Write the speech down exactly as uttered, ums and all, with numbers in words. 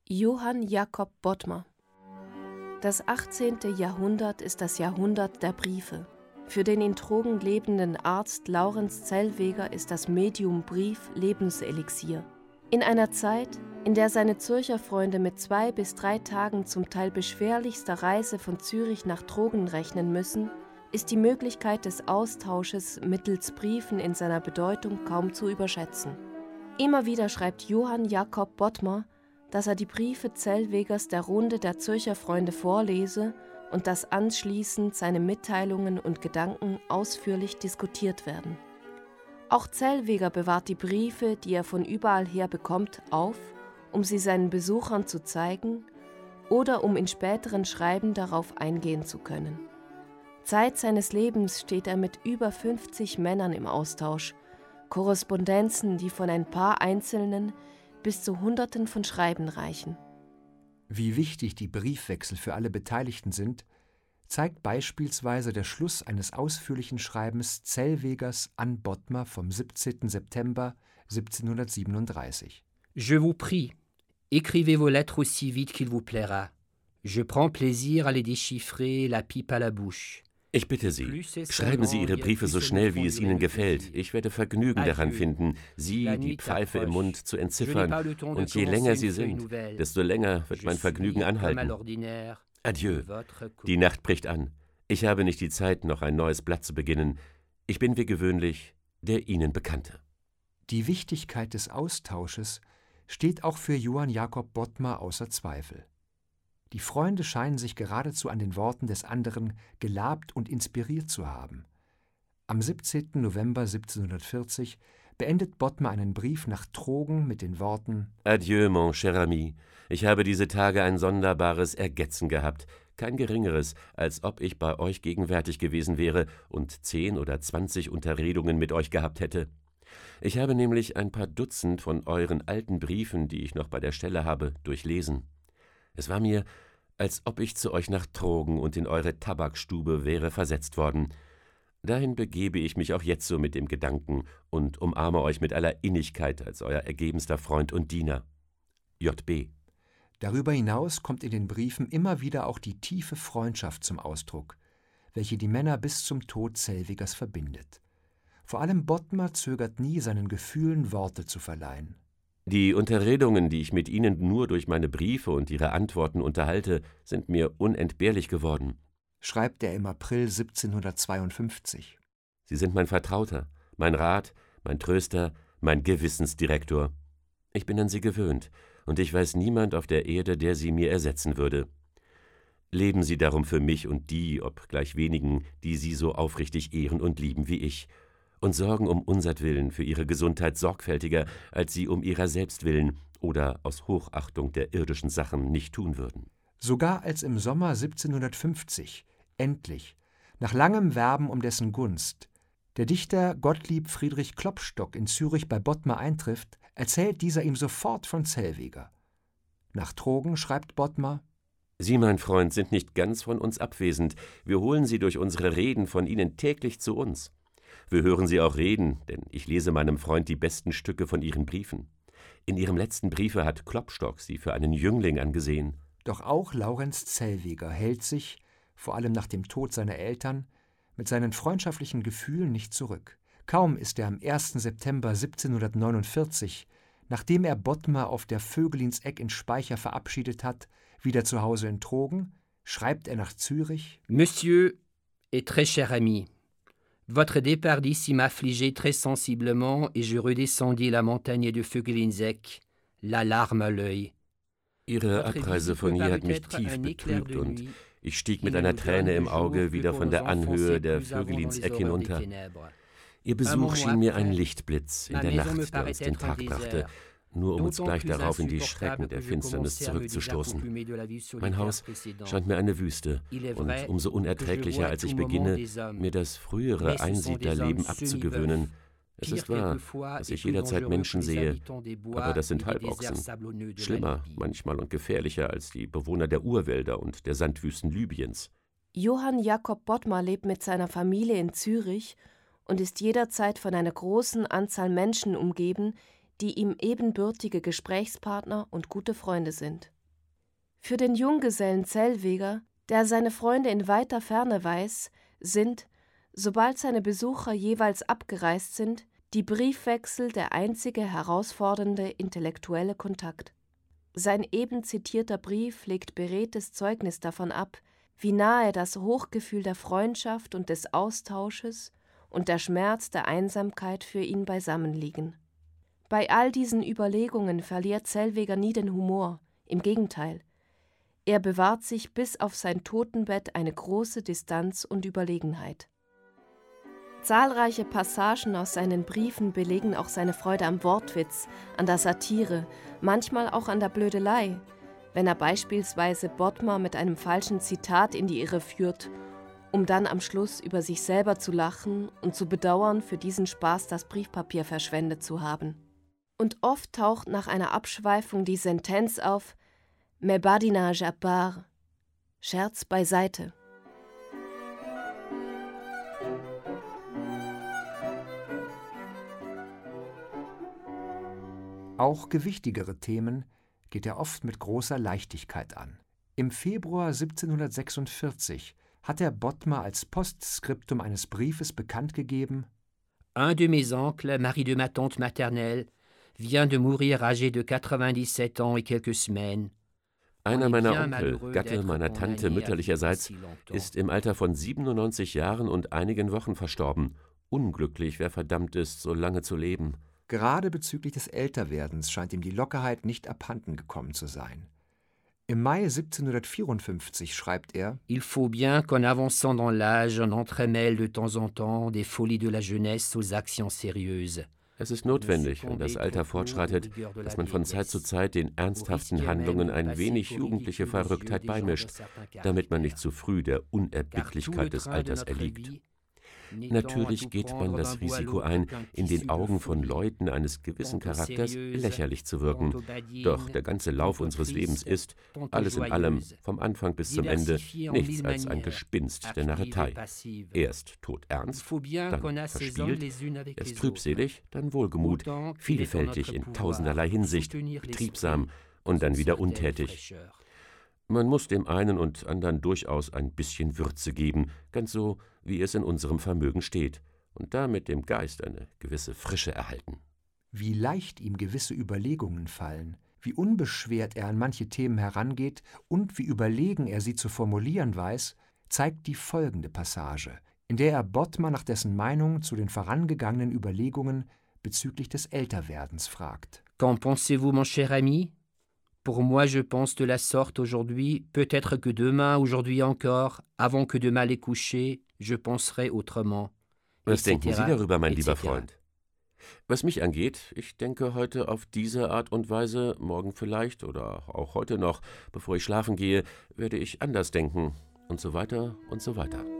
Johann Jakob Bottmer. Das achtzehnte. Jahrhundert ist das Jahrhundert der Briefe. Für den in Trogen lebenden Arzt Laurenz Zellweger ist das Medium Brief Lebenselixier. In einer Zeit, in der seine Zürcher Freunde mit zwei bis drei Tagen zum Teil beschwerlichster Reise von Zürich nach Trogen rechnen müssen, ist die Möglichkeit des Austausches mittels Briefen in seiner Bedeutung kaum zu überschätzen. Immer wieder schreibt Johann Jakob Bottmer, dass er die Briefe Zellwegers der Runde der Zürcher Freunde vorlese und dass anschließend seine Mitteilungen und Gedanken ausführlich diskutiert werden. Auch Zellweger bewahrt die Briefe, die er von überall her bekommt, auf, um sie seinen Besuchern zu zeigen oder um in späteren Schreiben darauf eingehen zu können. Zeit seines Lebens steht er mit über fünfzig Männern im Austausch, Korrespondenzen, die von ein paar Einzelnen bis zu Hunderten von Schreiben reichen. Wie wichtig die Briefwechsel für alle Beteiligten sind, zeigt beispielsweise der Schluss eines ausführlichen Schreibens Zellwegers an Bottmer vom siebzehnten September siebzehnhundertsiebenunddreißig. Je vous prie, écrivez vos lettres aussi vite qu'il vous plaira. Je prends plaisir à les déchiffrer, la pipe à la bouche. Ich bitte Sie, schreiben Sie Ihre Briefe so schnell, wie es Ihnen gefällt. Ich werde Vergnügen daran finden, Sie, die Pfeife im Mund, zu entziffern. Und je länger Sie sind, desto länger wird mein Vergnügen anhalten. Adieu. Die Nacht bricht an. Ich habe nicht die Zeit, noch ein neues Blatt zu beginnen. Ich bin wie gewöhnlich der Ihnen Bekannte. Die Wichtigkeit des Austausches steht auch für Johann Jakob Bottmer außer Zweifel. Die Freunde scheinen sich geradezu an den Worten des anderen gelabt und inspiriert zu haben. Am siebzehnten November siebzehnhundertvierzig beendet Bottmer einen Brief nach Trogen mit den Worten: Adieu, mon cher ami. Ich habe diese Tage ein sonderbares Ergetzen gehabt, kein geringeres, als ob ich bei euch gegenwärtig gewesen wäre und zehn oder zwanzig Unterredungen mit euch gehabt hätte. Ich habe nämlich ein paar Dutzend von euren alten Briefen, die ich noch bei der Stelle habe, durchlesen. Es war mir, als ob ich zu euch nach Trogen und in eure Tabakstube wäre versetzt worden. Dahin begebe ich mich auch jetzt so mit dem Gedanken und umarme euch mit aller Innigkeit als euer ergebenster Freund und Diener. J B. Darüber hinaus kommt in den Briefen immer wieder auch die tiefe Freundschaft zum Ausdruck, welche die Männer bis zum Tod Zellwegers verbindet. Vor allem Bottmer zögert nie, seinen Gefühlen Worte zu verleihen. Die Unterredungen, die ich mit Ihnen nur durch meine Briefe und Ihre Antworten unterhalte, sind mir unentbehrlich geworden, schreibt er im April siebzehnhundertzweiundfünfzig. Sie sind mein Vertrauter, mein Rat, mein Tröster, mein Gewissensdirektor. Ich bin an Sie gewöhnt, und ich weiß niemand auf der Erde, der Sie mir ersetzen würde. Leben Sie darum für mich und die, obgleich wenigen, die Sie so aufrichtig ehren und lieben wie ich, und sorgen um unsertwillen für ihre Gesundheit sorgfältiger, als sie um ihrer selbst willen oder aus Hochachtung der irdischen Sachen nicht tun würden. Sogar als im Sommer siebzehnhundertfünfzig endlich, nach langem Werben um dessen Gunst, der Dichter Gottlieb Friedrich Klopstock in Zürich bei Bottmer eintrifft, erzählt dieser ihm sofort von Zellweger. Nach Trogen schreibt Bottmer: Sie, mein Freund, sind nicht ganz von uns abwesend. Wir holen Sie durch unsere Reden von Ihnen täglich zu uns. Wir hören Sie auch reden, denn ich lese meinem Freund die besten Stücke von Ihren Briefen. In Ihrem letzten Briefe hat Klopstock Sie für einen Jüngling angesehen. Doch auch Laurenz Zellweger hält sich, vor allem nach dem Tod seiner Eltern, mit seinen freundschaftlichen Gefühlen nicht zurück. Kaum ist er am ersten September siebzehnhundertneunundvierzig, nachdem er Bottmer auf der Vögelinsegg in Speicher verabschiedet hat, wieder zu Hause in Trogen, schreibt er nach Zürich: Monsieur et très cher ami, votre départ d'ici m'affligeait très sensiblement et je redescendis la montagne de Vögelinsegg, la larme à l'œil. Ihre Abreise von hier hat mich tief betrübt und ich stieg mit einer Träne im Auge wieder von der Anhöhe der Vögelinsegg hinunter. Ihr Besuch schien mir ein Lichtblitz in der Nacht, der uns den Tag brachte, nur um uns gleich darauf in die Schrecken der Finsternis zurückzustoßen. Mein Haus scheint mir eine Wüste, und umso unerträglicher, als ich beginne, mir das frühere Einsiedlerleben abzugewöhnen. Es ist wahr, dass ich jederzeit Menschen sehe, aber das sind Halbochsen. Schlimmer manchmal und gefährlicher als die Bewohner der Urwälder und der Sandwüsten Libyens. Johann Jakob Bottmer lebt mit seiner Familie in Zürich und ist jederzeit von einer großen Anzahl Menschen umgeben, die ihm ebenbürtige Gesprächspartner und gute Freunde sind. Für den Junggesellen Zellweger, der seine Freunde in weiter Ferne weiß, sind, sobald seine Besucher jeweils abgereist sind, die Briefwechsel der einzige herausfordernde intellektuelle Kontakt. Sein eben zitierter Brief legt beredtes Zeugnis davon ab, wie nahe das Hochgefühl der Freundschaft und des Austausches und der Schmerz der Einsamkeit für ihn beisammenliegen. Bei all diesen Überlegungen verliert Zellweger nie den Humor, im Gegenteil. Er bewahrt sich bis auf sein Totenbett eine große Distanz und Überlegenheit. Zahlreiche Passagen aus seinen Briefen belegen auch seine Freude am Wortwitz, an der Satire, manchmal auch an der Blödelei, wenn er beispielsweise Bodmer mit einem falschen Zitat in die Irre führt, um dann am Schluss über sich selber zu lachen und zu bedauern, für diesen Spaß das Briefpapier verschwendet zu haben. Und oft taucht nach einer Abschweifung die Sentenz auf: Mais badinage à part, Scherz beiseite. Auch gewichtigere Themen geht er oft mit großer Leichtigkeit an. Im Februar siebzehnhundertsechsundvierzig hat er Bodmer als Postskriptum eines Briefes bekannt gegeben: Un de mes oncles, mari de ma tante maternelle, vient de mourir âgé de quatre-vingt-dix-sept ans et quelques semaines. Einer meiner Onkel, Gatte meiner Tante mütterlicherseits, ist im Alter von siebenundneunzig Jahren und einigen Wochen verstorben. Unglücklich, wer verdammt ist, so lange zu leben. Gerade bezüglich des Älterwerdens scheint ihm die Lockerheit nicht abhanden gekommen zu sein. Im Mai siebzehnhundertvierundfünfzig schreibt er: Il faut bien qu'en avançant dans l'âge, on entremêle de temps en temps des folies de la jeunesse aux actions sérieuses. Es ist notwendig, wenn das Alter fortschreitet, dass man von Zeit zu Zeit den ernsthaften Handlungen ein wenig jugendliche Verrücktheit beimischt, damit man nicht zu früh der Unerbittlichkeit des Alters erliegt. Natürlich geht man das Risiko ein, in den Augen von Leuten eines gewissen Charakters lächerlich zu wirken. Doch der ganze Lauf unseres Lebens ist, alles in allem, vom Anfang bis zum Ende, nichts als ein Gespinst der Narretei. Erst todernst, dann verspielt, erst trübselig, dann wohlgemut, vielfältig in tausenderlei Hinsicht, betriebsam und dann wieder untätig. Man muss dem einen und anderen durchaus ein bisschen Würze geben, ganz so, wie es in unserem Vermögen steht, und damit dem Geist eine gewisse Frische erhalten. Wie leicht ihm gewisse Überlegungen fallen, wie unbeschwert er an manche Themen herangeht und wie überlegen er sie zu formulieren weiß, zeigt die folgende Passage, in der er Bodmer nach dessen Meinung zu den vorangegangenen Überlegungen bezüglich des Älterwerdens fragt. Qu'en pensez-vous, mon cher ami? Pour moi, je pense de la sorte aujourd'hui, peut-être que demain, aujourd'hui encore, avant que de m'aller coucher, je penserai autrement. Was denken Sie darüber, mein lieber Freund? Was mich angeht, ich denke heute auf diese Art und Weise, morgen vielleicht oder auch heute noch, bevor ich schlafen gehe, werde ich anders denken und so weiter und so weiter.